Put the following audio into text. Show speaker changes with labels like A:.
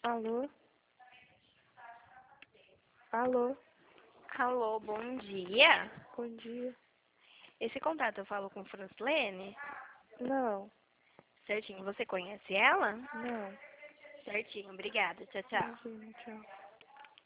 A: Alô? Alô?
B: Alô, bom dia.
A: Bom dia.
B: Esse contato eu falo com Franslene?
A: Não,
B: Certinho, você conhece ela?
A: não.
B: Certinho, obrigada. Tchau, tchau.
A: Imagina, tchau.